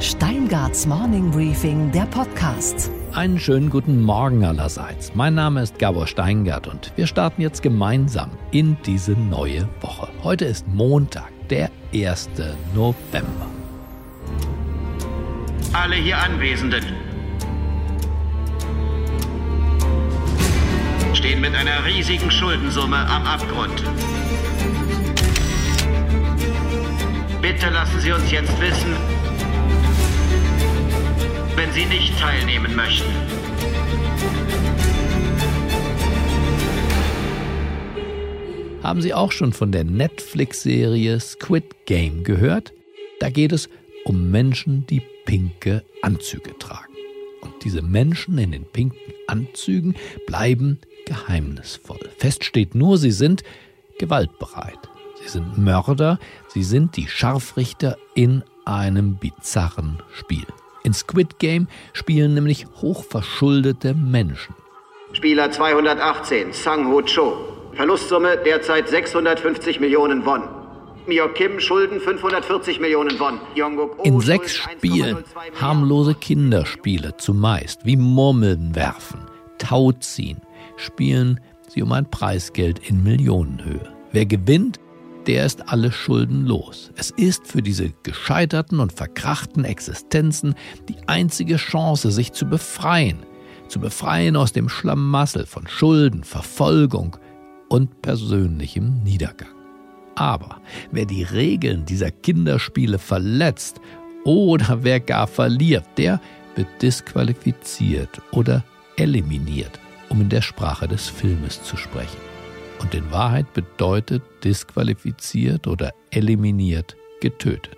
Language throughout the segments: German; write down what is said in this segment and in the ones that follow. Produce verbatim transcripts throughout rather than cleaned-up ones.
Steingarts Morning Briefing, der Podcast. Einen schönen guten Morgen allerseits. Mein Name ist Gabor Steingart und wir starten jetzt gemeinsam in diese neue Woche. Heute ist Montag, der erste November. Alle hier Anwesenden stehen mit einer riesigen Schuldensumme am Abgrund. Bitte lassen Sie uns jetzt wissen, wenn Sie nicht teilnehmen möchten. Haben Sie auch schon von der Netflix-Serie Squid Game gehört? Da geht es um Menschen, die pinke Anzüge tragen. Und diese Menschen in den pinken Anzügen bleiben geheimnisvoll. Fest steht nur, sie sind gewaltbereit. Sie sind Mörder, sie sind die Scharfrichter in einem bizarren Spiel. In Squid Game spielen nämlich hochverschuldete Menschen. Spieler zweihundertachtzehn, Sang-Ho Cho. Verlustsumme derzeit sechshundertfünfzig Millionen Won. Myo Kim Schulden fünfhundertvierzig Millionen Won. Jong-Guk Oh In sechs Schulden Spielen, eins Komma null zwei harmlose Kinderspiele zumeist, wie Murmeln werfen, Tau ziehen, spielen sie um ein Preisgeld in Millionenhöhe. Wer gewinnt, der ist alle Schulden los. Es ist für diese gescheiterten und verkrachten Existenzen die einzige Chance, sich zu befreien. Zu befreien aus dem Schlamassel von Schulden, Verfolgung und persönlichem Niedergang. Aber wer die Regeln dieser Kinderspiele verletzt oder wer gar verliert, der wird disqualifiziert oder eliminiert, um in der Sprache des Filmes zu sprechen. Und in Wahrheit bedeutet disqualifiziert oder eliminiert getötet.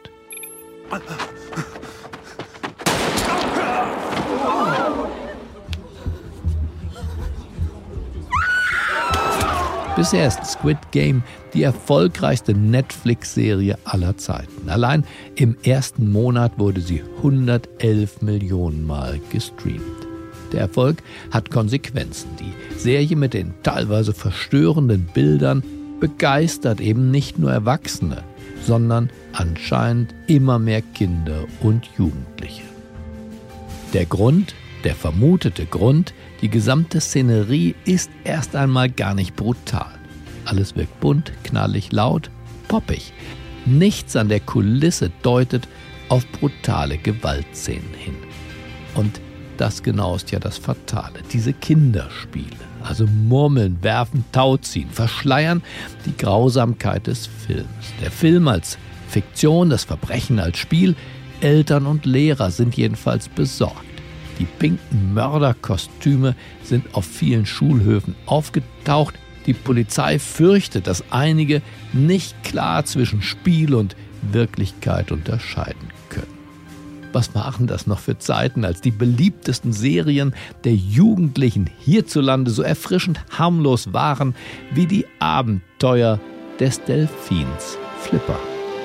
Bisher ist Squid Game die erfolgreichste Netflix-Serie aller Zeiten. Allein im ersten Monat wurde sie hundertelf Millionen Mal gestreamt. Der Erfolg hat Konsequenzen. Die Serie mit den teilweise verstörenden Bildern begeistert eben nicht nur Erwachsene, sondern anscheinend immer mehr Kinder und Jugendliche. Der Grund, der vermutete Grund, die gesamte Szenerie ist erst einmal gar nicht brutal. Alles wirkt bunt, knallig, laut, poppig. Nichts an der Kulisse deutet auf brutale Gewaltszenen hin. Und das genau ist ja das Fatale. Diese Kinderspiele, also Murmeln, Werfen, Tau ziehen, verschleiern die Grausamkeit des Films. Der Film als Fiktion, das Verbrechen als Spiel, Eltern und Lehrer sind jedenfalls besorgt. Die pinken Mörderkostüme sind auf vielen Schulhöfen aufgetaucht. Die Polizei fürchtet, dass einige nicht klar zwischen Spiel und Wirklichkeit unterscheiden können. Was waren das noch für Zeiten, als die beliebtesten Serien der Jugendlichen hierzulande so erfrischend harmlos waren wie die Abenteuer des Delfins Flipper.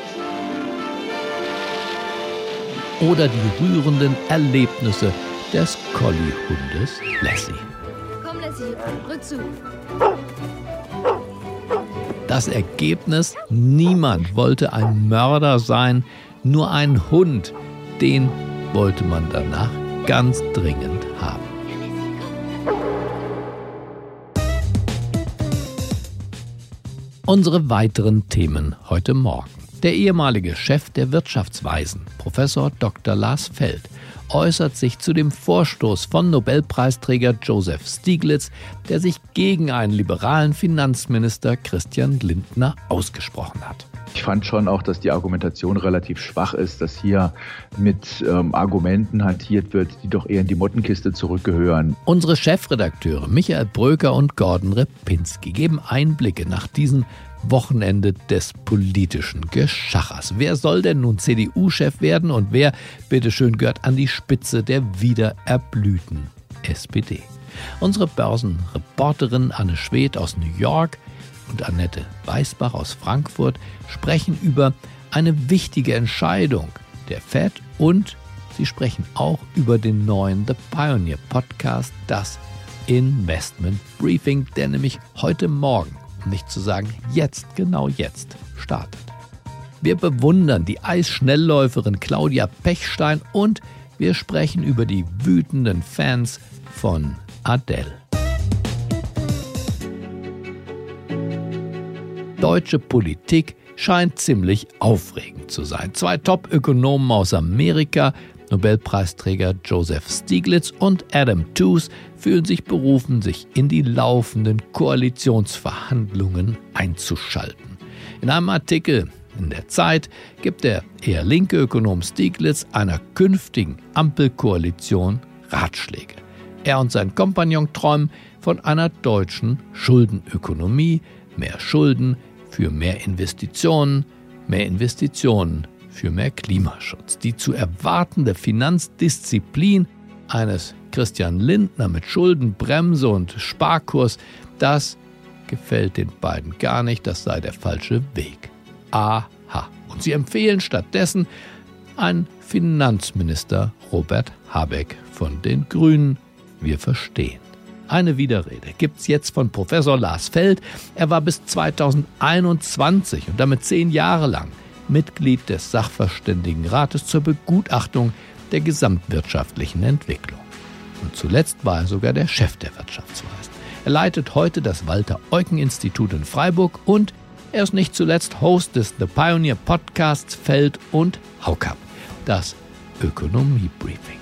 Oder die rührenden Erlebnisse des Collie-Hundes Lassie. Komm, Lassie, rück zu. Das Ergebnis: niemand wollte ein Mörder sein, nur ein Hund. Den wollte man danach ganz dringend haben. Unsere weiteren Themen heute Morgen. Der ehemalige Chef der Wirtschaftsweisen, Professor Doktor Lars Feld, äußert sich zu dem Vorstoß von Nobelpreisträger Joseph Stiglitz, der sich gegen einen liberalen Finanzminister Christian Lindner ausgesprochen hat. Ich fand schon auch, dass die Argumentation relativ schwach ist, dass hier mit ähm, Argumenten hantiert wird, die doch eher in die Mottenkiste zurückgehören. Unsere Chefredakteure Michael Bröker und Gordon Repinski geben Einblicke nach diesem Wochenende des politischen Geschachers. Wer soll denn nun C D U-Chef werden und wer, bitteschön, gehört an die Spitze der wieder erblühten S P D? Unsere Börsenreporterin Anne Schwedt aus New York und Annette Weißbach aus Frankfurt sprechen über eine wichtige Entscheidung der Fed und sie sprechen auch über den neuen The Pioneer Podcast, das Investment Briefing, der nämlich heute Morgen, um nicht zu sagen jetzt, genau jetzt, startet. Wir bewundern die Eisschnellläuferin Claudia Pechstein und wir sprechen über die wütenden Fans von Adele. Deutsche Politik scheint ziemlich aufregend zu sein. Zwei Top-Ökonomen aus Amerika, Nobelpreisträger Joseph Stiglitz und Adam Tooze, fühlen sich berufen, sich in die laufenden Koalitionsverhandlungen einzuschalten. In einem Artikel in der Zeit gibt der eher linke Ökonom Stiglitz einer künftigen Ampelkoalition Ratschläge. Er und sein Kompagnon träumen von einer deutschen Schuldenökonomie, mehr Schulden für mehr Investitionen, mehr Investitionen für mehr Klimaschutz. Die zu erwartende Finanzdisziplin eines Christian Lindner mit Schuldenbremse und Sparkurs, das gefällt den beiden gar nicht, das sei der falsche Weg. Aha. Und sie empfehlen stattdessen einen Finanzminister Robert Habeck von den Grünen. Wir verstehen. Eine Widerrede gibt's jetzt von Professor Lars Feld. Er war bis zweitausendeinundzwanzig und damit zehn Jahre lang Mitglied des Sachverständigenrates zur Begutachtung der gesamtwirtschaftlichen Entwicklung. Und zuletzt war er sogar der Chef der Wirtschaftsweisen. Er leitet heute das Walter-Eucken-Institut in Freiburg und er ist nicht zuletzt Host des The Pioneer Podcasts Feld und Haukap, das Ökonomie-Briefing.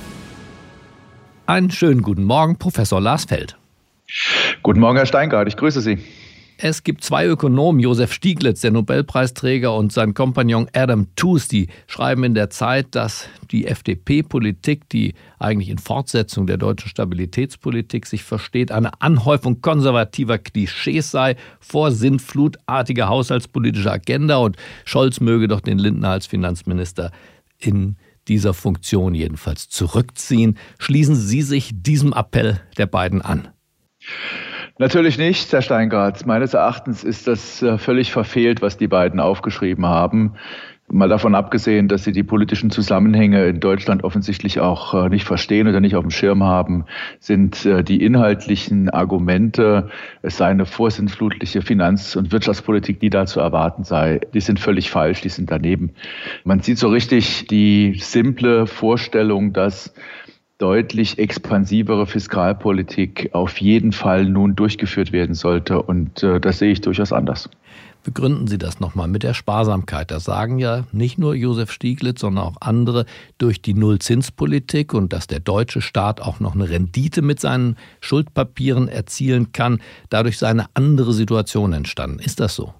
Einen schönen guten Morgen, Professor Lars Feld. Guten Morgen, Herr Steingart, ich grüße Sie. Es gibt zwei Ökonomen, Joseph Stiglitz, der Nobelpreisträger, und sein Kompagnon Adam Tooze, die schreiben in der Zeit, dass die F D P-Politik, die eigentlich in Fortsetzung der deutschen Stabilitätspolitik sich versteht, eine Anhäufung konservativer Klischees sei, vor sintflutartiger haushaltspolitischer Agenda, und Scholz möge doch den Lindner als Finanzminister in dieser Funktion jedenfalls zurückziehen. Schließen Sie sich diesem Appell der beiden an? Natürlich nicht, Herr Steingart. Meines Erachtens ist das völlig verfehlt, was die beiden aufgeschrieben haben. Mal davon abgesehen, dass sie die politischen Zusammenhänge in Deutschland offensichtlich auch nicht verstehen oder nicht auf dem Schirm haben, sind die inhaltlichen Argumente, es sei eine vorsintflutliche Finanz- und Wirtschaftspolitik, die da zu erwarten sei, die sind völlig falsch, die sind daneben. Man sieht so richtig die simple Vorstellung, dass deutlich expansivere Fiskalpolitik auf jeden Fall nun durchgeführt werden sollte. Und äh, das sehe ich durchaus anders. Begründen Sie das nochmal mit der Sparsamkeit. Das sagen ja nicht nur Joseph Stiglitz, sondern auch andere, durch die Nullzinspolitik und dass der deutsche Staat auch noch eine Rendite mit seinen Schuldpapieren erzielen kann. Dadurch sei eine andere Situation entstanden. Ist das so?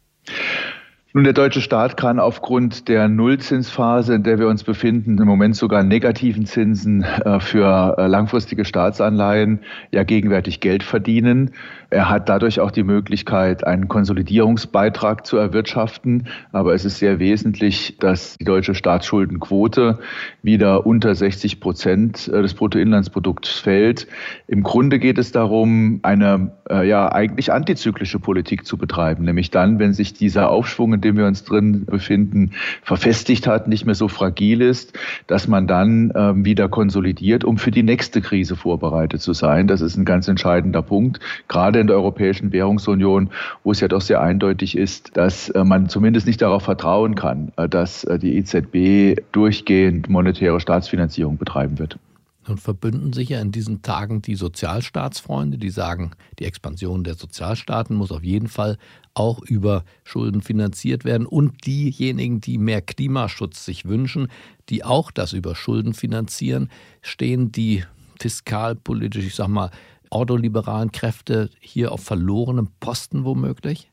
Nun, der deutsche Staat kann aufgrund der Nullzinsphase, in der wir uns befinden, im Moment sogar negativen Zinsen äh, für äh, langfristige Staatsanleihen ja gegenwärtig Geld verdienen. Er hat dadurch auch die Möglichkeit, einen Konsolidierungsbeitrag zu erwirtschaften. Aber es ist sehr wesentlich, dass die deutsche Staatsschuldenquote wieder unter sechzig Prozent des Bruttoinlandsprodukts fällt. Im Grunde geht es darum, eine äh, ja eigentlich antizyklische Politik zu betreiben, nämlich dann, wenn sich dieser Aufschwung, in dem wir uns drin befinden, verfestigt hat, nicht mehr so fragil ist, dass man dann ähm, wieder konsolidiert, um für die nächste Krise vorbereitet zu sein. Das ist ein ganz entscheidender Punkt, gerade in der Europäischen Währungsunion, wo es ja doch sehr eindeutig ist, dass äh, man zumindest nicht darauf vertrauen kann, äh, dass äh, die E Z B durchgehend monetäre Staatsfinanzierung betreiben wird. Nun verbünden sich ja in diesen Tagen die Sozialstaatsfreunde, die sagen, die Expansion der Sozialstaaten muss auf jeden Fall auch über Schulden finanziert werden, und diejenigen, die mehr Klimaschutz sich wünschen, die auch das über Schulden finanzieren. Stehen die fiskalpolitisch, ich sag mal, ordoliberalen Kräfte hier auf verlorenem Posten womöglich?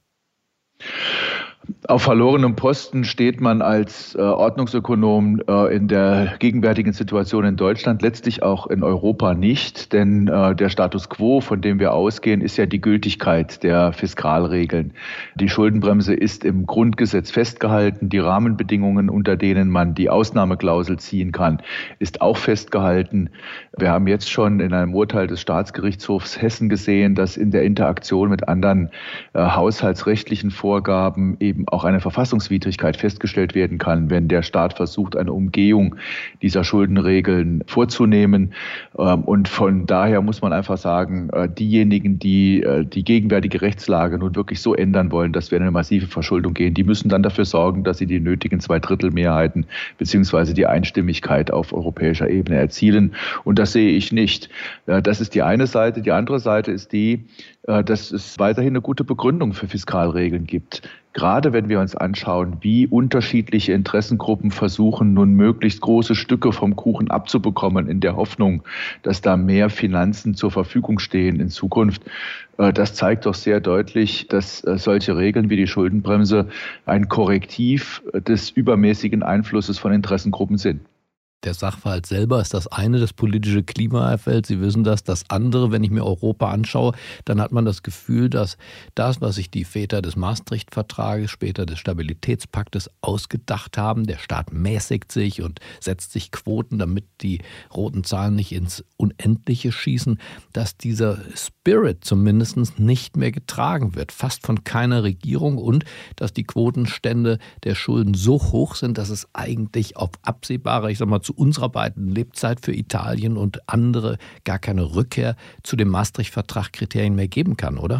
Auf verlorenem Posten steht man als äh, Ordnungsökonom äh, in der gegenwärtigen Situation in Deutschland, letztlich auch in Europa nicht, denn äh, der Status quo, von dem wir ausgehen, ist ja die Gültigkeit der Fiskalregeln. Die Schuldenbremse ist im Grundgesetz festgehalten, die Rahmenbedingungen, unter denen man die Ausnahmeklausel ziehen kann, ist auch festgehalten. Wir haben jetzt schon in einem Urteil des Staatsgerichtshofs Hessen gesehen, dass in der Interaktion mit anderen äh, haushaltsrechtlichen Vorgaben eben eben auch eine Verfassungswidrigkeit festgestellt werden kann, wenn der Staat versucht, eine Umgehung dieser Schuldenregeln vorzunehmen. Und von daher muss man einfach sagen, diejenigen, die die gegenwärtige Rechtslage nun wirklich so ändern wollen, dass wir in eine massive Verschuldung gehen, die müssen dann dafür sorgen, dass sie die nötigen Zweidrittelmehrheiten beziehungsweise die Einstimmigkeit auf europäischer Ebene erzielen. Und das sehe ich nicht. Das ist die eine Seite. Die andere Seite ist die, dass es weiterhin eine gute Begründung für Fiskalregeln gibt. Gerade wenn wir uns anschauen, wie unterschiedliche Interessengruppen versuchen, nun möglichst große Stücke vom Kuchen abzubekommen, in der Hoffnung, dass da mehr Finanzen zur Verfügung stehen in Zukunft. Das zeigt doch sehr deutlich, dass solche Regeln wie die Schuldenbremse ein Korrektiv des übermäßigen Einflusses von Interessengruppen sind. Der Sachverhalt selber ist das eine, das politische Klima erfällt. Sie wissen das. Das andere, wenn ich mir Europa anschaue, dann hat man das Gefühl, dass das, was sich die Väter des Maastricht-Vertrages, später des Stabilitätspaktes ausgedacht haben, der Staat mäßigt sich und setzt sich Quoten, damit die roten Zahlen nicht ins Unendliche schießen, dass dieser Spirit zumindest nicht mehr getragen wird, fast von keiner Regierung, und dass die Quotenstände der Schulden so hoch sind, dass es eigentlich auf absehbare, ich sag mal, zu unserer beiden Lebzeit für Italien und andere gar keine Rückkehr zu dem Maastricht-Vertrag-Kriterien mehr geben kann, oder?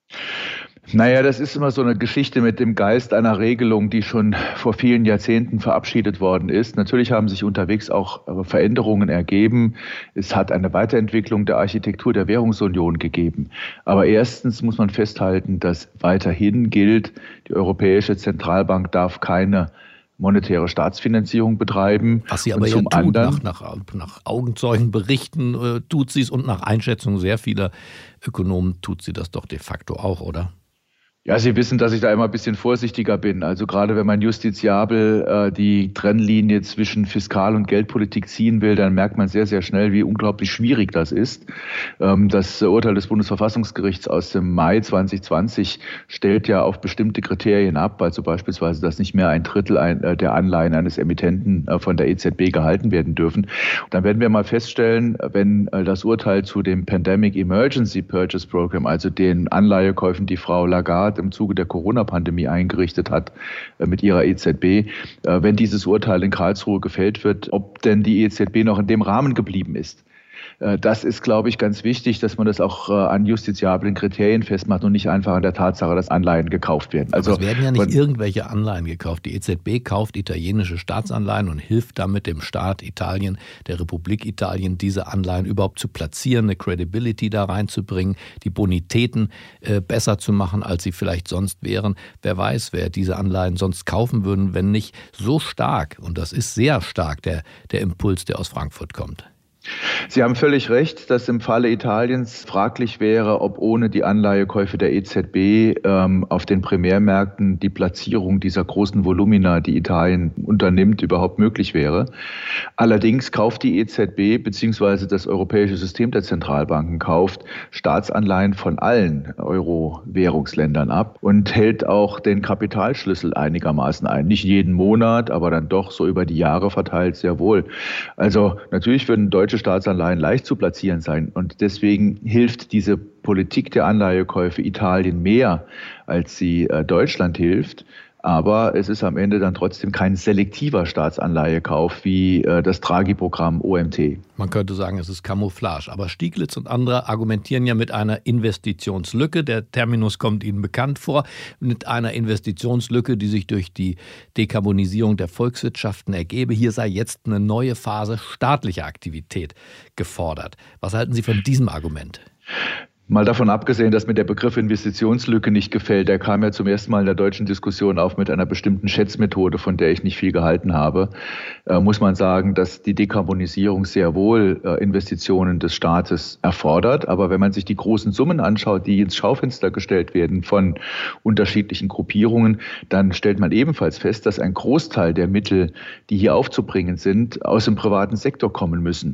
Naja, das ist immer so eine Geschichte mit dem Geist einer Regelung, die schon vor vielen Jahrzehnten verabschiedet worden ist. Natürlich haben sich unterwegs auch Veränderungen ergeben. Es hat eine Weiterentwicklung der Architektur der Währungsunion gegeben. Aber erstens muss man festhalten, dass weiterhin gilt, die Europäische Zentralbank darf keine monetäre Staatsfinanzierung betreiben. Was sie aber ja tut, nach, nach, nach Augenzeugenberichten äh, tut sie es, und nach Einschätzung sehr vieler Ökonomen tut sie das doch de facto auch, oder? Ja, Sie wissen, dass ich da immer ein bisschen vorsichtiger bin. Also gerade wenn man justiziabel äh, die Trennlinie zwischen Fiskal- und Geldpolitik ziehen will, dann merkt man sehr, sehr schnell, wie unglaublich schwierig das ist. Ähm, das Urteil des Bundesverfassungsgerichts aus dem Mai zwanzig zwanzig stellt ja auf bestimmte Kriterien ab, also beispielsweise, dass nicht mehr ein Drittel ein, äh, der Anleihen eines Emittenten äh, von der E Z B gehalten werden dürfen. Und dann werden wir mal feststellen, wenn äh, das Urteil zu dem Pandemic Emergency Purchase Program, also den Anleihekäufen, die Frau Lagarde im Zuge der Corona-Pandemie eingerichtet hat äh, mit ihrer E Z B, äh, wenn dieses Urteil in Karlsruhe gefällt wird, ob denn die E Z B noch in dem Rahmen geblieben ist. Das ist, glaube ich, ganz wichtig, dass man das auch an justiziablen Kriterien festmacht und nicht einfach an der Tatsache, dass Anleihen gekauft werden. Also es werden ja nicht irgendwelche Anleihen gekauft. Die E Z B kauft italienische Staatsanleihen und hilft damit dem Staat Italien, der Republik Italien, diese Anleihen überhaupt zu platzieren, eine Credibility da reinzubringen, die Bonitäten äh, besser zu machen, als sie vielleicht sonst wären. Wer weiß, wer diese Anleihen sonst kaufen würden, wenn nicht so stark, und das ist sehr stark, der, der Impuls, der aus Frankfurt kommt. Sie haben völlig recht, dass im Falle Italiens fraglich wäre, ob ohne die Anleihekäufe der E Z B ähm, auf den Primärmärkten die Platzierung dieser großen Volumina, die Italien unternimmt, überhaupt möglich wäre. Allerdings kauft die E Z B bzw. das europäische System der Zentralbanken kauft Staatsanleihen von allen Euro-Währungsländern ab und hält auch den Kapitalschlüssel einigermaßen ein. Nicht jeden Monat, aber dann doch so über die Jahre verteilt sehr wohl. Also natürlich würden deutsche Staatsanleihen leicht zu platzieren sein. Und deswegen hilft diese Politik der Anleihekäufe Italien mehr, als sie äh, Deutschland hilft. Aber es ist am Ende dann trotzdem kein selektiver Staatsanleihekauf wie äh, das Draghi-Programm O M T. Man könnte sagen, es ist Camouflage. Aber Stieglitz und andere argumentieren ja mit einer Investitionslücke. Der Terminus kommt Ihnen bekannt vor. Mit einer Investitionslücke, die sich durch die Dekarbonisierung der Volkswirtschaften ergebe. Hier sei jetzt eine neue Phase staatlicher Aktivität gefordert. Was halten Sie von diesem Argument? Mal davon abgesehen, dass mir der Begriff Investitionslücke nicht gefällt. Der kam ja zum ersten Mal in der deutschen Diskussion auf mit einer bestimmten Schätzmethode, von der ich nicht viel gehalten habe. Äh, muss man sagen, dass die Dekarbonisierung sehr wohl äh, Investitionen des Staates erfordert. Aber wenn man sich die großen Summen anschaut, die ins Schaufenster gestellt werden von unterschiedlichen Gruppierungen, dann stellt man ebenfalls fest, dass ein Großteil der Mittel, die hier aufzubringen sind, aus dem privaten Sektor kommen müssen.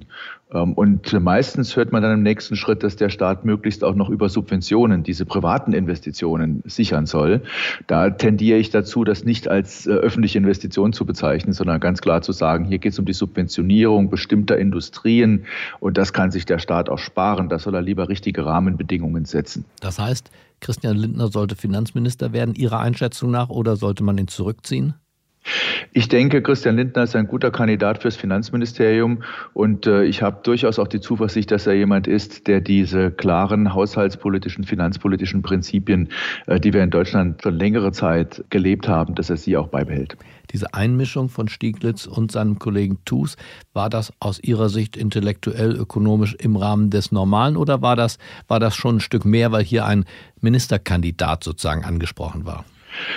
Und meistens hört man dann im nächsten Schritt, dass der Staat möglichst auch noch über Subventionen diese privaten Investitionen sichern soll. Da tendiere ich dazu, das nicht als öffentliche Investition zu bezeichnen, sondern ganz klar zu sagen, hier geht es um die Subventionierung bestimmter Industrien und das kann sich der Staat auch sparen. Da soll er lieber richtige Rahmenbedingungen setzen. Das heißt, Christian Lindner sollte Finanzminister werden, Ihrer Einschätzung nach, oder sollte man ihn zurückziehen? Ich denke, Christian Lindner ist ein guter Kandidat fürs Finanzministerium und äh, ich habe durchaus auch die Zuversicht, dass er jemand ist, der diese klaren haushaltspolitischen, finanzpolitischen Prinzipien, äh, die wir in Deutschland schon längere Zeit gelebt haben, dass er sie auch beibehält. Diese Einmischung von Stieglitz und seinem Kollegen Tooss, war das aus Ihrer Sicht intellektuell, ökonomisch im Rahmen des Normalen oder war das, war das schon ein Stück mehr, weil hier ein Ministerkandidat sozusagen angesprochen war?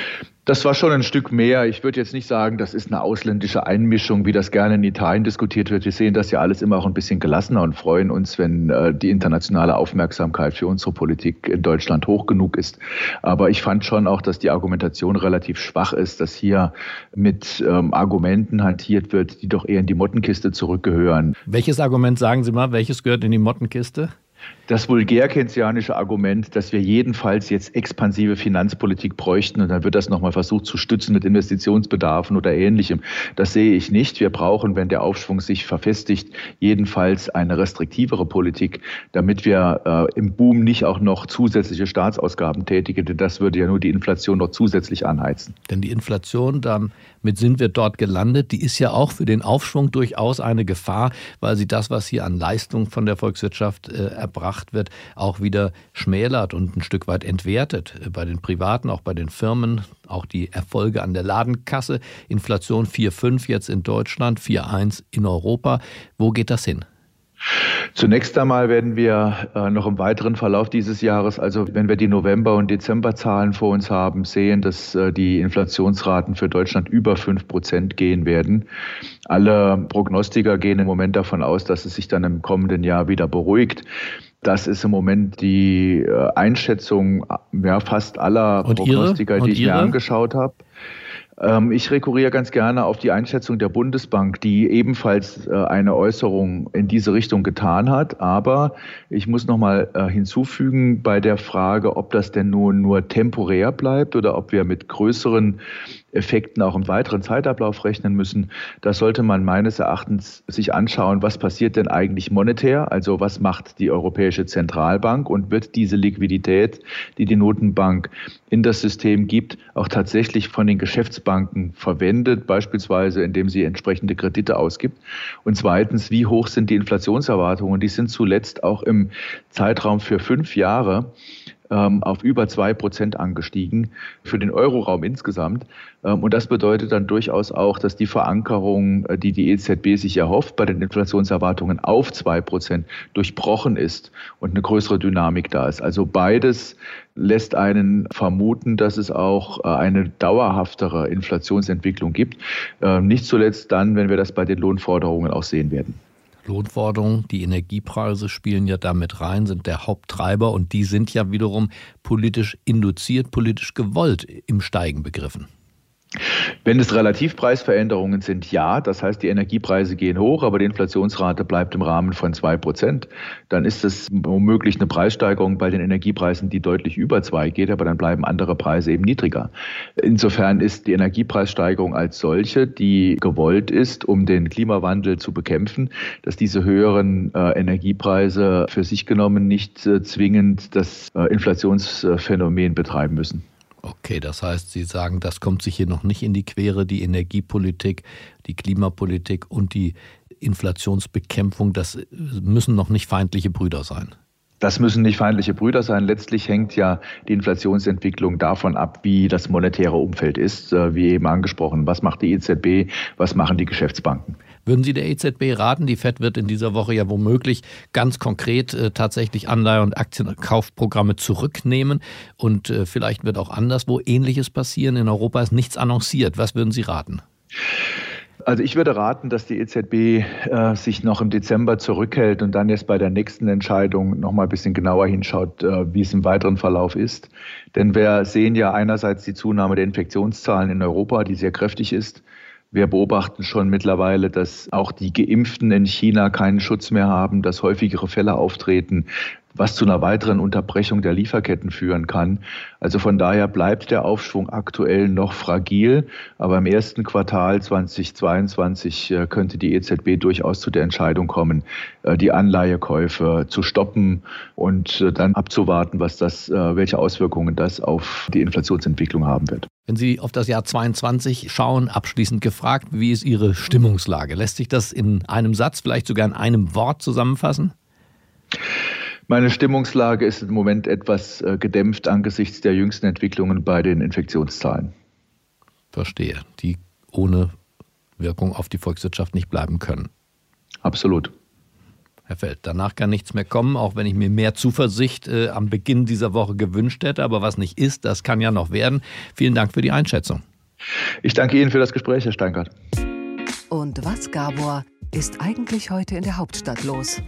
Das war schon ein Stück mehr. Ich würde jetzt nicht sagen, das ist eine ausländische Einmischung, wie das gerne in Italien diskutiert wird. Wir sehen das ja alles immer auch ein bisschen gelassener und freuen uns, wenn äh, die internationale Aufmerksamkeit für unsere Politik in Deutschland hoch genug ist. Aber ich fand schon auch, dass die Argumentation relativ schwach ist, dass hier mit ähm, Argumenten hantiert wird, die doch eher in die Mottenkiste zurückgehören. Welches Argument, sagen Sie mal, welches gehört in die Mottenkiste? Das vulgär-keynesianische Argument, dass wir jedenfalls jetzt expansive Finanzpolitik bräuchten und dann wird das nochmal versucht zu stützen mit Investitionsbedarfen oder Ähnlichem. Das sehe ich nicht. Wir brauchen, wenn der Aufschwung sich verfestigt, jedenfalls eine restriktivere Politik, damit wir äh, im Boom nicht auch noch zusätzliche Staatsausgaben tätigen, denn das würde ja nur die Inflation noch zusätzlich anheizen. Denn die Inflation, damit sind wir dort gelandet, die ist ja auch für den Aufschwung durchaus eine Gefahr, weil sie das, was hier an Leistung von der Volkswirtschaft äh, erbracht wird, auch wieder schmälert und ein Stück weit entwertet. Bei den Privaten, auch bei den Firmen, auch die Erfolge an der Ladenkasse. Inflation vier Komma fünf jetzt in Deutschland, vier Komma eins in Europa. Wo geht das hin? Zunächst einmal werden wir äh, noch im weiteren Verlauf dieses Jahres, also wenn wir die November- und Dezemberzahlen vor uns haben, sehen, dass äh, die Inflationsraten für Deutschland über fünf Prozent gehen werden. Alle Prognostiker gehen im Moment davon aus, dass es sich dann im kommenden Jahr wieder beruhigt. Das ist im Moment die äh, Einschätzung ja, fast aller und Prognostiker, ihre? Und die ich ihre? mir angeschaut habe. Ich rekurriere ganz gerne auf die Einschätzung der Bundesbank, die ebenfalls eine Äußerung in diese Richtung getan hat. Aber ich muss noch mal hinzufügen bei der Frage, ob das denn nun nur temporär bleibt oder ob wir mit größeren Effekten auch im weiteren Zeitablauf rechnen müssen. Da sollte man meines Erachtens sich anschauen, was passiert denn eigentlich monetär? Also was macht die Europäische Zentralbank und wird diese Liquidität, die die Notenbank in das System gibt, auch tatsächlich von den Geschäftsbanken verwendet, beispielsweise indem sie entsprechende Kredite ausgibt? Und zweitens, wie hoch sind die Inflationserwartungen? Die sind zuletzt auch im Zeitraum für fünf Jahre auf über zwei Prozent angestiegen für den Euroraum insgesamt. Und das bedeutet dann durchaus auch, dass die Verankerung, die die E Z B sich erhofft, bei den Inflationserwartungen auf zwei Prozent durchbrochen ist und eine größere Dynamik da ist. Also beides lässt einen vermuten, dass es auch eine dauerhaftere Inflationsentwicklung gibt. Nicht zuletzt dann, wenn wir das bei den Lohnforderungen auch sehen werden. Lohnforderungen, die Energiepreise spielen ja damit rein, sind der Haupttreiber und die sind ja wiederum politisch induziert, politisch gewollt im Steigen begriffen. Wenn es Relativpreisveränderungen sind, ja, das heißt, die Energiepreise gehen hoch, aber die Inflationsrate bleibt im Rahmen von zwei Prozent, dann ist es womöglich eine Preissteigerung bei den Energiepreisen, die deutlich über zwei geht, aber dann bleiben andere Preise eben niedriger. Insofern ist die Energiepreissteigerung als solche, die gewollt ist, um den Klimawandel zu bekämpfen, dass diese höheren äh, Energiepreise für sich genommen nicht äh, zwingend das äh, Inflationsphänomen betreiben müssen. Okay, das heißt, Sie sagen, das kommt sich hier noch nicht in die Quere, die Energiepolitik, die Klimapolitik und die Inflationsbekämpfung, das müssen noch nicht feindliche Brüder sein. Das müssen nicht feindliche Brüder sein. Letztlich hängt ja die Inflationsentwicklung davon ab, wie das monetäre Umfeld ist, wie eben angesprochen. Was macht die E Z B, was machen die Geschäftsbanken? Würden Sie der E Z B raten, die Fed wird in dieser Woche ja womöglich ganz konkret äh, tatsächlich Anleihe- und Aktienkaufprogramme zurücknehmen und äh, vielleicht wird auch anderswo Ähnliches passieren. In Europa ist nichts annonciert. Was würden Sie raten? Also ich würde raten, dass die E Z B äh, sich noch im Dezember zurückhält und dann erst bei der nächsten Entscheidung noch mal ein bisschen genauer hinschaut, äh, wie es im weiteren Verlauf ist. Denn wir sehen ja einerseits die Zunahme der Infektionszahlen in Europa, die sehr kräftig ist. Wir beobachten schon mittlerweile, dass auch die Geimpften in China keinen Schutz mehr haben, dass häufigere Fälle auftreten, was zu einer weiteren Unterbrechung der Lieferketten führen kann. Also von daher bleibt der Aufschwung aktuell noch fragil. Aber im ersten Quartal zweitausendzweiundzwanzig könnte die E Z B durchaus zu der Entscheidung kommen, die Anleihekäufe zu stoppen und dann abzuwarten, was das, welche Auswirkungen das auf die Inflationsentwicklung haben wird. Wenn Sie auf das Jahr zweiundzwanzig schauen, abschließend gefragt, wie ist Ihre Stimmungslage? Lässt sich das in einem Satz, vielleicht sogar in einem Wort zusammenfassen? Meine Stimmungslage ist im Moment etwas gedämpft angesichts der jüngsten Entwicklungen bei den Infektionszahlen. Verstehe, die ohne Wirkung auf die Volkswirtschaft nicht bleiben können. Absolut. Herr Feld, danach kann nichts mehr kommen, auch wenn ich mir mehr Zuversicht äh, am Beginn dieser Woche gewünscht hätte. Aber was nicht ist, das kann ja noch werden. Vielen Dank für die Einschätzung. Ich danke Ihnen für das Gespräch, Herr Steinkart. Und was, Gabor, ist eigentlich heute in der Hauptstadt los?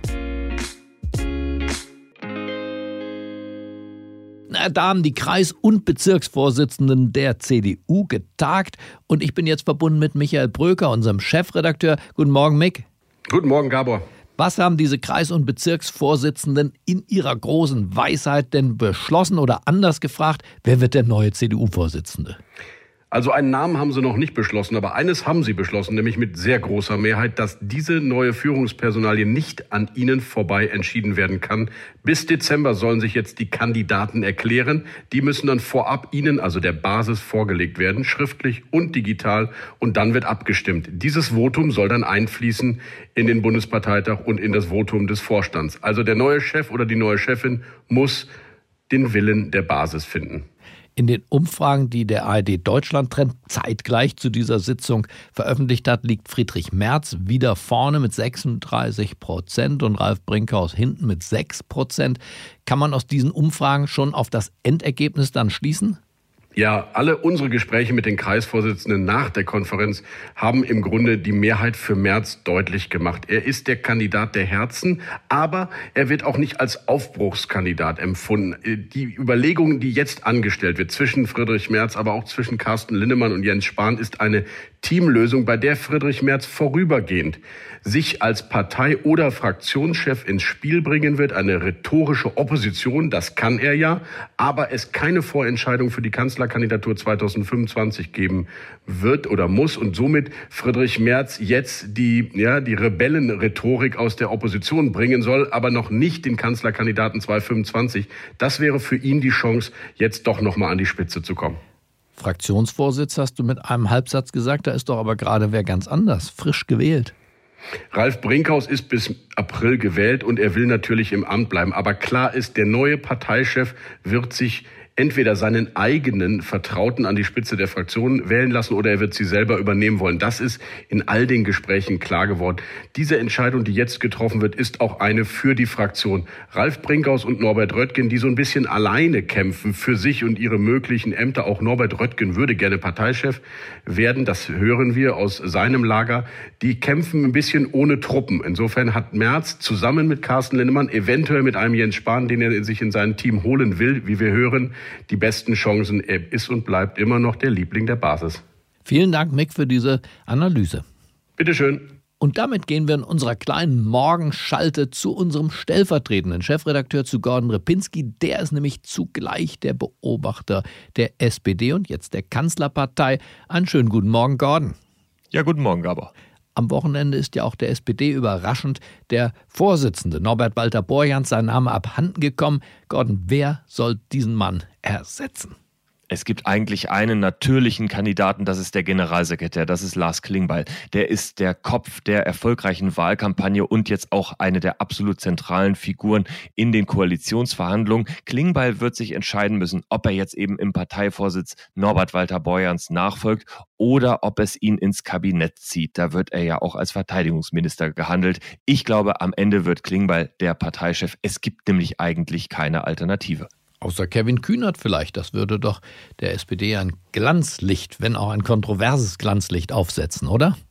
Na, da haben die Kreis- und Bezirksvorsitzenden der C D U getagt. Und ich bin jetzt verbunden mit Michael Bröker, unserem Chefredakteur. Guten Morgen, Mick. Guten Morgen, Gabor. Was haben diese Kreis- und Bezirksvorsitzenden in ihrer großen Weisheit denn beschlossen? Oder anders gefragt, wer wird der neue C D U-Vorsitzende? Also einen Namen haben sie noch nicht beschlossen, aber eines haben sie beschlossen, nämlich mit sehr großer Mehrheit, dass diese neue Führungspersonalie nicht an ihnen vorbei entschieden werden kann. Bis Dezember sollen sich jetzt die Kandidaten erklären. Die müssen dann vorab ihnen, also der Basis, vorgelegt werden, schriftlich und digital, und dann wird abgestimmt. Dieses Votum soll dann einfließen in den Bundesparteitag und in das Votum des Vorstands. Also der neue Chef oder die neue Chefin muss den Willen der Basis finden. In den Umfragen, die der A R D Deutschland-Trend zeitgleich zu dieser Sitzung veröffentlicht hat, liegt Friedrich Merz wieder vorne mit sechsunddreißig Prozent und Ralf Brinkhaus hinten mit sechs Prozent. Kann man aus diesen Umfragen schon auf das Endergebnis dann schließen? Ja, alle unsere Gespräche mit den Kreisvorsitzenden nach der Konferenz haben im Grunde die Mehrheit für Merz deutlich gemacht. Er ist der Kandidat der Herzen, aber er wird auch nicht als Aufbruchskandidat empfunden. Die Überlegung, die jetzt angestellt wird zwischen Friedrich Merz, aber auch zwischen Carsten Linnemann und Jens Spahn, ist eine Teamlösung, bei der Friedrich Merz vorübergehend sich als Partei- oder Fraktionschef ins Spiel bringen wird. Eine rhetorische Opposition, das kann er ja, aber es keine Vorentscheidung für die Kanzlerkandidatur zweitausendfünfundzwanzig geben wird oder muss und somit Friedrich Merz jetzt die, ja, die Rebellenrhetorik aus der Opposition bringen soll, aber noch nicht den Kanzlerkandidaten zweitausendfünfundzwanzig. Das wäre für ihn die Chance, jetzt doch nochmal an die Spitze zu kommen. Fraktionsvorsitz hast du mit einem Halbsatz gesagt, da ist doch aber gerade wer ganz anders, frisch gewählt. Ralf Brinkhaus ist bis April gewählt und er will natürlich im Amt bleiben. Aber klar ist, der neue Parteichef wird sich entweder seinen eigenen Vertrauten an die Spitze der Fraktion wählen lassen oder er wird sie selber übernehmen wollen. Das ist in all den Gesprächen klar geworden. Diese Entscheidung, die jetzt getroffen wird, ist auch eine für die Fraktion. Ralf Brinkhaus und Norbert Röttgen, die so ein bisschen alleine kämpfen für sich und ihre möglichen Ämter. Auch Norbert Röttgen würde gerne Parteichef werden. Das hören wir aus seinem Lager. Die kämpfen ein bisschen ohne Truppen. Insofern hat Merz zusammen mit Carsten Linnemann, eventuell mit einem Jens Spahn, den er sich in sein Team holen will, wie wir hören, die besten Chancen. Er ist und bleibt immer noch der Liebling der Basis. Vielen Dank, Mick, für diese Analyse. Bitteschön. Und damit gehen wir in unserer kleinen Morgenschalte zu unserem stellvertretenden Chefredakteur, zu Gordon Repinski. Der ist nämlich zugleich der Beobachter der S P D und jetzt der Kanzlerpartei. Einen schönen guten Morgen, Gordon. Ja, guten Morgen, Gabor. Am Wochenende ist ja auch der S P D überraschend der Vorsitzende Norbert Walter-Borjans, sein Name abhanden gekommen. Gordon, wer soll diesen Mann ersetzen? Es gibt eigentlich einen natürlichen Kandidaten, das ist der Generalsekretär, das ist Lars Klingbeil. Der ist der Kopf der erfolgreichen Wahlkampagne und jetzt auch eine der absolut zentralen Figuren in den Koalitionsverhandlungen. Klingbeil wird sich entscheiden müssen, ob er jetzt eben im Parteivorsitz Norbert Walter-Borjans nachfolgt oder ob es ihn ins Kabinett zieht. Da wird er ja auch als Verteidigungsminister gehandelt. Ich glaube, am Ende wird Klingbeil der Parteichef. Es gibt nämlich eigentlich keine Alternative. Außer Kevin Kühnert vielleicht, das würde doch der S P D ein Glanzlicht, wenn auch ein kontroverses Glanzlicht aufsetzen, oder?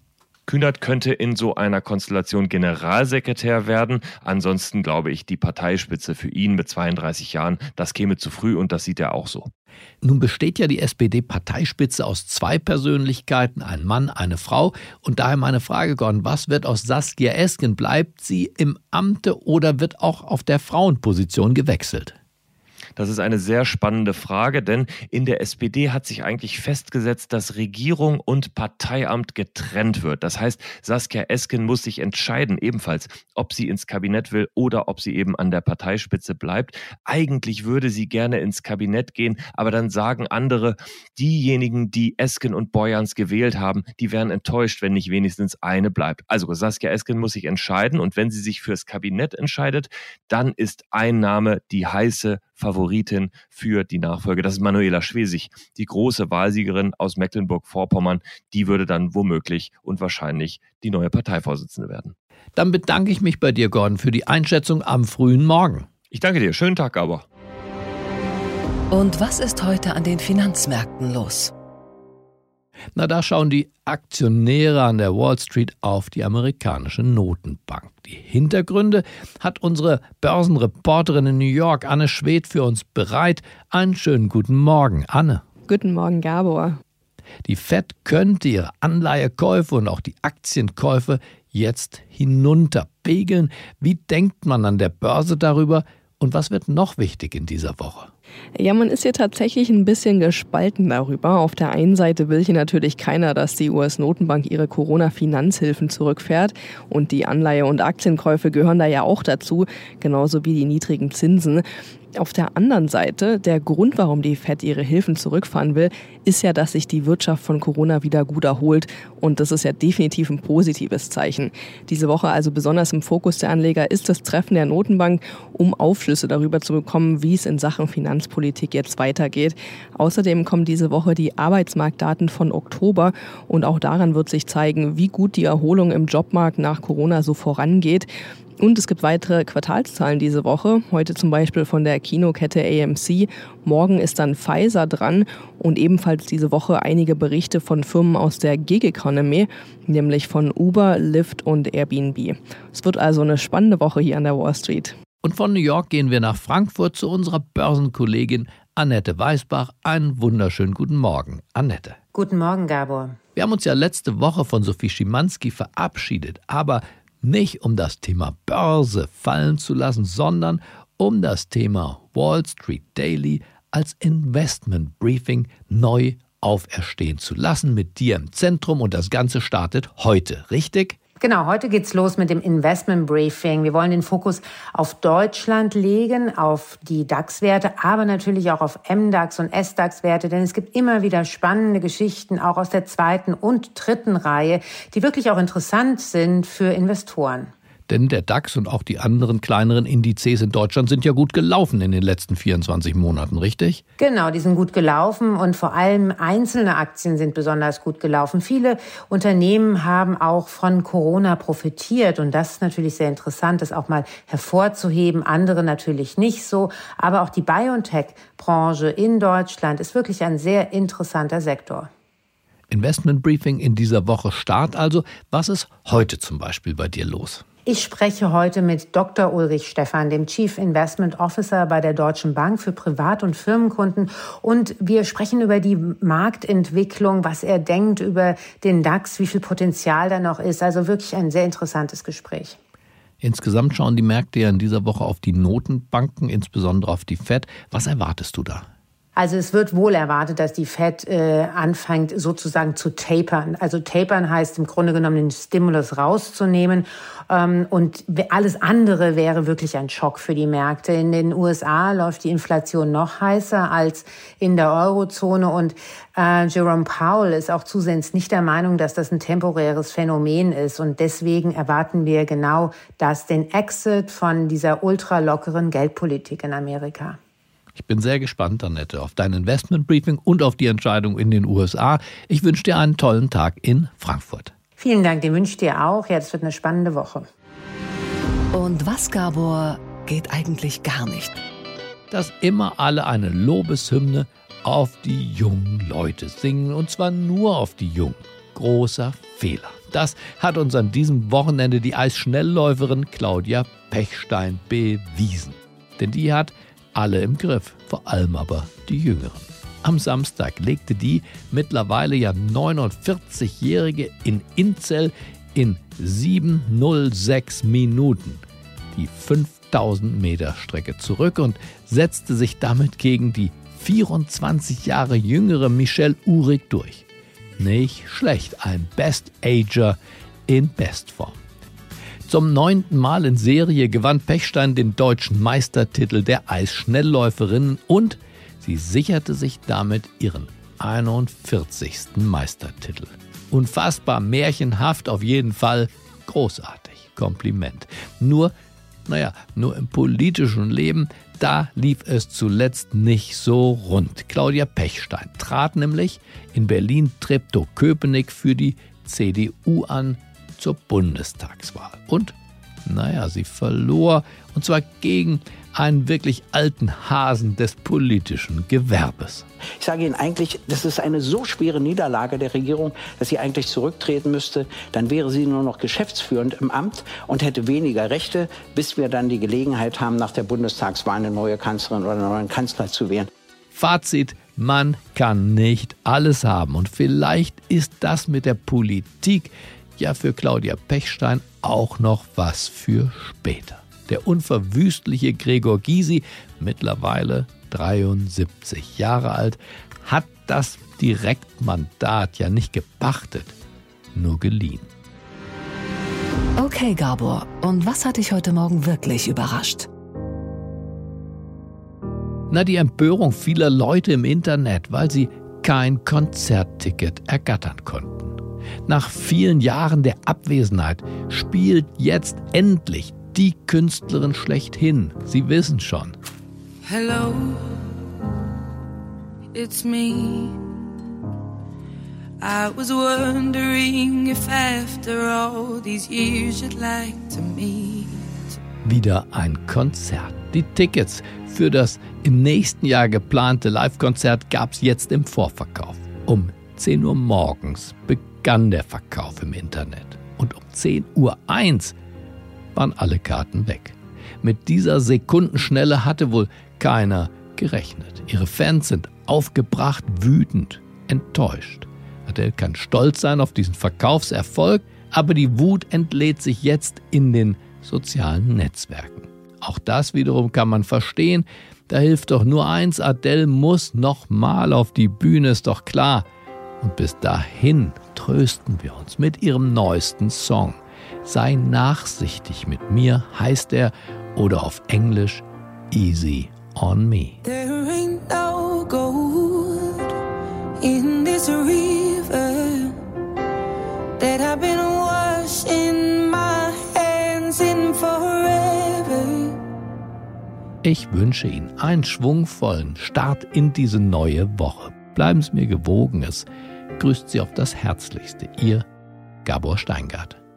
Kühnert könnte in so einer Konstellation Generalsekretär werden. Ansonsten glaube ich, die Parteispitze für ihn mit zweiunddreißig Jahren, das käme zu früh und das sieht er auch so. Nun besteht ja die S P D-Parteispitze aus zwei Persönlichkeiten, ein Mann, eine Frau. Und daher meine Frage, Gordon, was wird aus Saskia Esken? Bleibt sie im Amte oder wird auch auf der Frauenposition gewechselt? Das ist eine sehr spannende Frage, denn in der S P D hat sich eigentlich festgesetzt, dass Regierung und Parteiamt getrennt wird. Das heißt, Saskia Esken muss sich entscheiden, ebenfalls, ob sie ins Kabinett will oder ob sie eben an der Parteispitze bleibt. Eigentlich würde sie gerne ins Kabinett gehen, aber dann sagen andere, diejenigen, die Esken und Borjans gewählt haben, die wären enttäuscht, wenn nicht wenigstens eine bleibt. Also Saskia Esken muss sich entscheiden und wenn sie sich fürs Kabinett entscheidet, dann ist ein Name die heiße Favoritin für die Nachfolge. Das ist Manuela Schwesig, die große Wahlsiegerin aus Mecklenburg-Vorpommern. Die würde dann womöglich und wahrscheinlich die neue Parteivorsitzende werden. Dann bedanke ich mich bei dir, Gordon, für die Einschätzung am frühen Morgen. Ich danke dir. Schönen Tag, Gabor. Und was ist heute an den Finanzmärkten los? Na, da schauen die Aktionäre an der Wall Street auf die amerikanische Notenbank. Die Hintergründe hat unsere Börsenreporterin in New York, Anne Schwedt, für uns bereit. Einen schönen guten Morgen, Anne. Guten Morgen, Gabor. Die Fed könnte ihre Anleihekäufe und auch die Aktienkäufe jetzt hinunterpegeln. Wie denkt man an der Börse darüber und was wird noch wichtig in dieser Woche? Ja, man ist hier tatsächlich ein bisschen gespalten darüber. Auf der einen Seite will hier natürlich keiner, dass die U S-Notenbank ihre Corona-Finanzhilfen zurückfährt. Und die Anleihe- und Aktienkäufe gehören da ja auch dazu, genauso wie die niedrigen Zinsen. Auf der anderen Seite, der Grund, warum die Fed ihre Hilfen zurückfahren will, ist ja, dass sich die Wirtschaft von Corona wieder gut erholt. Und das ist ja definitiv ein positives Zeichen. Diese Woche also besonders im Fokus der Anleger ist das Treffen der Notenbank, um Aufschlüsse darüber zu bekommen, wie es in Sachen Finanzpolitik jetzt weitergeht. Außerdem kommen diese Woche die Arbeitsmarktdaten von Oktober und auch daran wird sich zeigen, wie gut die Erholung im Jobmarkt nach Corona so vorangeht. Und es gibt weitere Quartalszahlen diese Woche. Heute zum Beispiel von der Kinokette A M C. Morgen ist dann Pfizer dran und ebenfalls diese Woche einige Berichte von Firmen aus der Gig Economy, nämlich von Uber, Lyft und Airbnb. Es wird also eine spannende Woche hier an der Wall Street. Und von New York gehen wir nach Frankfurt zu unserer Börsenkollegin Annette Weißbach. Einen wunderschönen guten Morgen, Annette. Guten Morgen, Gabor. Wir haben uns ja letzte Woche von Sophie Schimanski verabschiedet, aber nicht um das Thema Börse fallen zu lassen, sondern um das Thema Wall Street Daily als Investment Briefing neu auferstehen zu lassen, mit dir im Zentrum. Und das Ganze startet heute, richtig? Genau, heute geht's los mit dem Investment Briefing. Wir wollen den Fokus auf Deutschland legen, auf die DAX-Werte, aber natürlich auch auf M DAX und S DAX-Werte, denn es gibt immer wieder spannende Geschichten, auch aus der zweiten und dritten Reihe, die wirklich auch interessant sind für Investoren. Denn der DAX und auch die anderen kleineren Indizes in Deutschland sind ja gut gelaufen in den letzten vierundzwanzig Monaten, richtig? Genau, die sind gut gelaufen und vor allem einzelne Aktien sind besonders gut gelaufen. Viele Unternehmen haben auch von Corona profitiert und das ist natürlich sehr interessant, das auch mal hervorzuheben. Andere natürlich nicht so, aber auch die BioNTech-Branche in Deutschland ist wirklich ein sehr interessanter Sektor. Investment Briefing in dieser Woche Start also. Was ist heute zum Beispiel bei dir los? Ich spreche heute mit Doktor Ulrich Stephan, dem Chief Investment Officer bei der Deutschen Bank für Privat- und Firmenkunden. Und wir sprechen über die Marktentwicklung, was er denkt über den DAX, wie viel Potenzial da noch ist. Also wirklich ein sehr interessantes Gespräch. Insgesamt schauen die Märkte ja in dieser Woche auf die Notenbanken, insbesondere auf die Fed. Was erwartest du da? Also es wird wohl erwartet, dass die Fed äh, anfängt sozusagen zu tapern. Also tapern heißt im Grunde genommen den Stimulus rauszunehmen. Ähm, und alles andere wäre wirklich ein Schock für die Märkte. In den U S A läuft die Inflation noch heißer als in der Eurozone. Und äh, Jerome Powell ist auch zusehends nicht der Meinung, dass das ein temporäres Phänomen ist. Und deswegen erwarten wir genau das, den Exit von dieser ultralockeren Geldpolitik in Amerika. Ich bin sehr gespannt, Annette, auf dein Investment-Briefing und auf die Entscheidung in den U S A. Ich wünsche dir einen tollen Tag in Frankfurt. Vielen Dank, den wünsche ich dir auch. Ja, es wird eine spannende Woche. Und was, Gabor, geht eigentlich gar nicht? Dass immer alle eine Lobeshymne auf die jungen Leute singen, und zwar nur auf die Jungen. Großer Fehler. Das hat uns an diesem Wochenende die Eisschnellläuferin Claudia Pechstein bewiesen. Denn die hat alle im Griff, vor allem aber die Jüngeren. Am Samstag legte die mittlerweile ja neunundvierzigjährige in Inzell in sieben null sechs Minuten die fünftausend Meter Strecke zurück und setzte sich damit gegen die vierundzwanzig Jahre jüngere Michelle Uhrig durch. Nicht schlecht, ein Best-Ager in Bestform. Zum neunten Mal in Serie gewann Pechstein den deutschen Meistertitel der Eisschnellläuferinnen und sie sicherte sich damit ihren einundvierzigsten Meistertitel. Unfassbar märchenhaft auf jeden Fall, großartig, Kompliment. Nur, naja, nur im politischen Leben, da lief es zuletzt nicht so rund. Claudia Pechstein trat nämlich in Berlin-Treptow-Köpenick für die C D U an zur Bundestagswahl. Und, naja, sie verlor, und zwar gegen einen wirklich alten Hasen des politischen Gewerbes. Ich sage Ihnen eigentlich, das ist eine so schwere Niederlage der Regierung, dass sie eigentlich zurücktreten müsste. Dann wäre sie nur noch geschäftsführend im Amt und hätte weniger Rechte, bis wir dann die Gelegenheit haben, nach der Bundestagswahl eine neue Kanzlerin oder einen neuen Kanzler zu wählen. Fazit: Man kann nicht alles haben. Und vielleicht ist das mit der Politik ja für Claudia Pechstein auch noch was für später. Der unverwüstliche Gregor Gysi, mittlerweile dreiundsiebzig Jahre alt, hat das Direktmandat ja nicht gepachtet, nur geliehen. Okay, Gabor, und was hat dich heute Morgen wirklich überrascht? Na, die Empörung vieler Leute im Internet, weil sie kein Konzertticket ergattern konnten. Nach vielen Jahren der Abwesenheit spielt jetzt endlich die Künstlerin schlechthin. Sie wissen schon. Hello, it's me. I was wondering if after all these years you'd like to meet. Wieder ein Konzert. Die Tickets für das im nächsten Jahr geplante Live-Konzert gab es jetzt im Vorverkauf. Um zehn Uhr morgens begann der Verkauf im Internet. Und um zehn Uhr eins waren alle Karten weg. Mit dieser Sekundenschnelle hatte wohl keiner gerechnet. Ihre Fans sind aufgebracht, wütend, enttäuscht. Adele kann stolz sein auf diesen Verkaufserfolg, aber die Wut entlädt sich jetzt in den sozialen Netzwerken. Auch das wiederum kann man verstehen. Da hilft doch nur eins: Adele muss noch mal auf die Bühne, ist doch klar. Und bis dahin trösten wir uns mit ihrem neuesten Song. Sei nachsichtig mit mir, heißt er, oder auf Englisch Easy on Me. There ain't no gold in this river that I've been washing my hands in forever. Ich wünsche Ihnen einen schwungvollen Start in diese neue Woche. Bleiben Sie mir gewogen, es grüßt Sie auf das Herzlichste. Ihr Gabor Steingart.